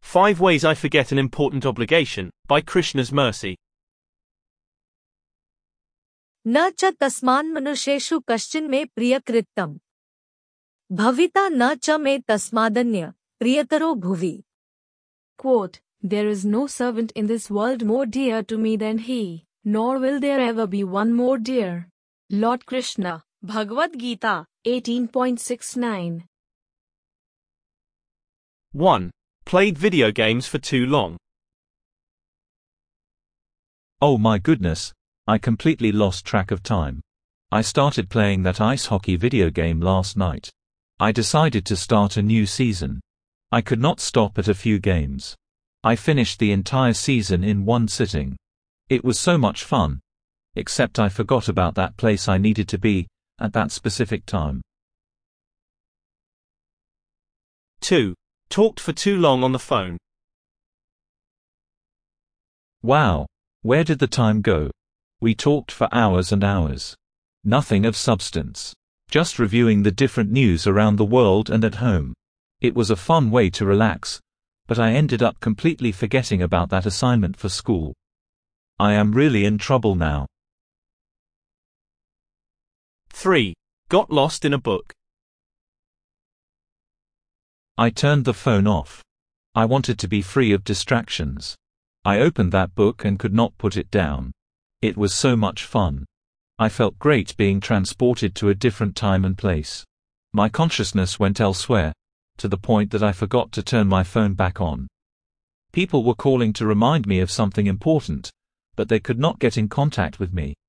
5 Ways I Forget an Important Obligation, by Krishna's Mercy. न च तस्मान् मनुष्येषु कश्चिन् मे प्रियकृत्यम् भविता न च मे तस्मादन्य प्रियतरो भुवि. Quote, there is no servant in this world more dear to me than he, nor will there ever be one more dear. Lord Krishna, Bhagavad Gita, 18.69. 1. Played video games for too long. Oh my goodness, I completely lost track of time. I started playing that ice hockey video game last night. I decided to start a new season. I could not stop at a few games. I finished the entire season in one sitting. It was so much fun. Except I forgot about that place I needed to be, at that specific time. 2. Talked for too long on the phone. Wow, where did the time go? We talked for hours and hours. Nothing of substance. Just reviewing the different news around the world and at home. It was a fun way to relax, but I ended up completely forgetting about that assignment for school. I am really in trouble now. 3. Got lost in a book. I turned the phone off. I wanted to be free of distractions. I opened that book and could not put it down. It was so much fun. I felt great being transported to a different time and place. My consciousness went elsewhere, to the point that I forgot to turn my phone back on. People were calling to remind me of something important, but they could not get in contact with me.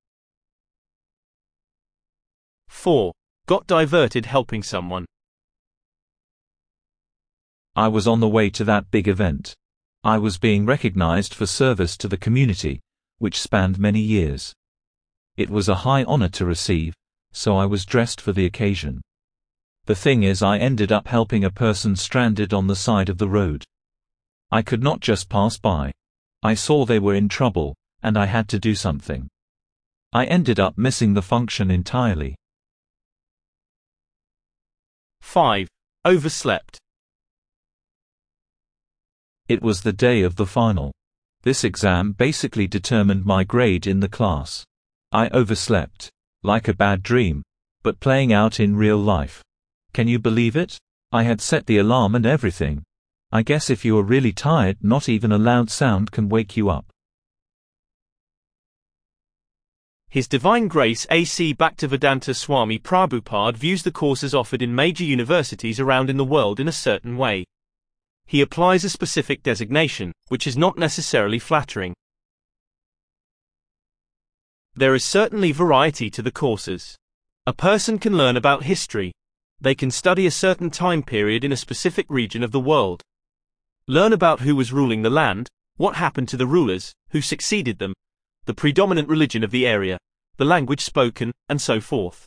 4. Got diverted helping someone. I was on the way to that big event. I was being recognized for service to the community, which spanned many years. It was a high honor to receive, so I was dressed for the occasion. The thing is, I ended up helping a person stranded on the side of the road. I could not just pass by. I saw they were in trouble, and I had to do something. I ended up missing the function entirely. 5. Overslept. It was the day of the final. This exam basically determined my grade in the class. I overslept, like a bad dream, but playing out in real life. Can you believe it? I had set the alarm and everything. I guess if you are really tired, not even a loud sound can wake you up. His Divine Grace A.C. Bhaktivedanta Swami Prabhupada views the courses offered in major universities around in the world in a certain way. He applies a specific designation, which is not necessarily flattering. There is certainly variety to the courses. A person can learn about history. They can study a certain time period in a specific region of the world. Learn about who was ruling the land, what happened to the rulers, who succeeded them, the predominant religion of the area, the language spoken, and so forth.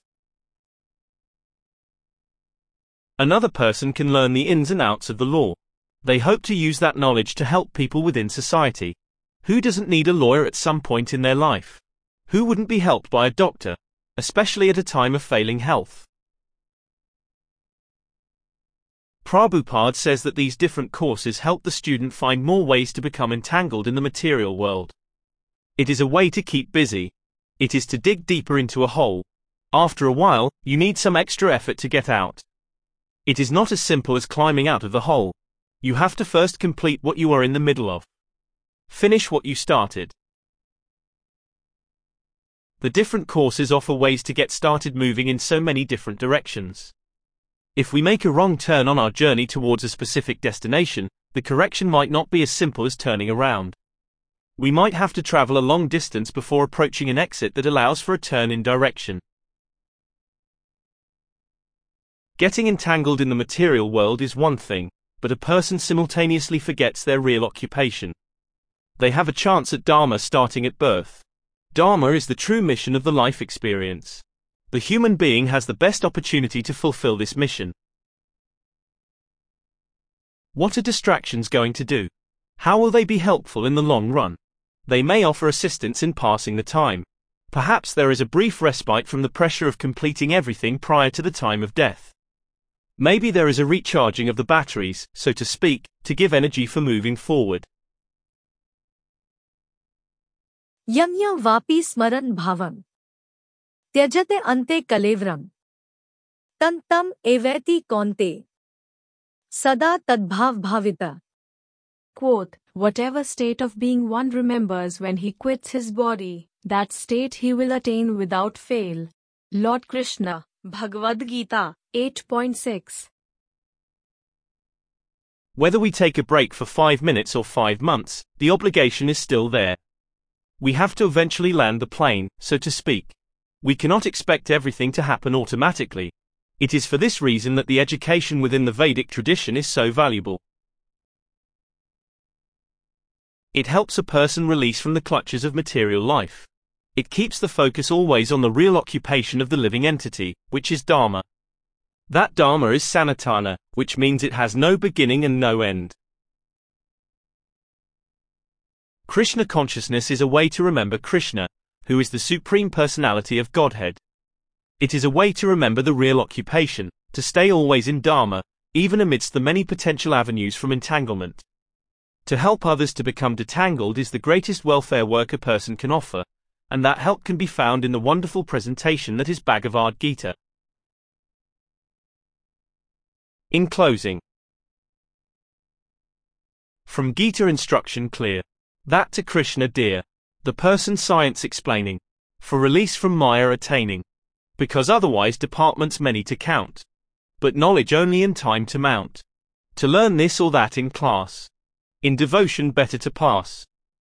Another person can learn the ins and outs of the law. They hope to use that knowledge to help people within society. Who doesn't need a lawyer at some point in their life? Who wouldn't be helped by a doctor, especially at a time of failing health? Prabhupada says that these different courses help the student find more ways to become entangled in the material world. It is a way to keep busy. It is to dig deeper into a hole. After a while, you need some extra effort to get out. It is not as simple as climbing out of the hole. You have to first complete what you are in the middle of. Finish what you started. The different courses offer ways to get started moving in so many different directions. If we make a wrong turn on our journey towards a specific destination, the correction might not be as simple as turning around. We might have to travel a long distance before approaching an exit that allows for a turn in direction. Getting entangled in the material world is one thing, but a person simultaneously forgets their real occupation. They have a chance at Dharma starting at birth. Dharma is the true mission of the life experience. The human being has the best opportunity to fulfill this mission. What are distractions going to do? How will they be helpful in the long run? They may offer assistance in passing the time. Perhaps there is a brief respite from the pressure of completing everything prior to the time of death. Maybe there is a recharging of the batteries, so to speak, to give energy for moving forward. यम्य वापि स्मरन् भावम् त्यजते अन्ते कलेवरम् तं तम् एवेति कौन्ते सदा तद्भाव भाविता. Quote, whatever state of being one remembers when he quits his body, that state he will attain without fail. Lord Krishna, Bhagavad Gita, 8.6. Whether we take a break for 5 minutes or 5 months, the obligation is still there. We have to eventually land the plane, so to speak. We cannot expect everything to happen automatically. It is for this reason that the education within the Vedic tradition is so valuable. It helps a person release from the clutches of material life. It keeps the focus always on the real occupation of the living entity, which is Dharma. That Dharma is Sanatana, which means it has no beginning and no end. Krishna consciousness is a way to remember Krishna, who is the Supreme Personality of Godhead. It is a way to remember the real occupation, to stay always in Dharma, even amidst the many potential avenues from entanglement. To help others to become detangled is the greatest welfare work a person can offer, and that help can be found in the wonderful presentation that is Bhagavad Gita. In closing, from Gita instruction clear, that to Krishna dear, the person science explaining, for release from Maya attaining, because otherwise departments many to count, but knowledge only in time to mount, to learn this or that in class, in devotion better to pass.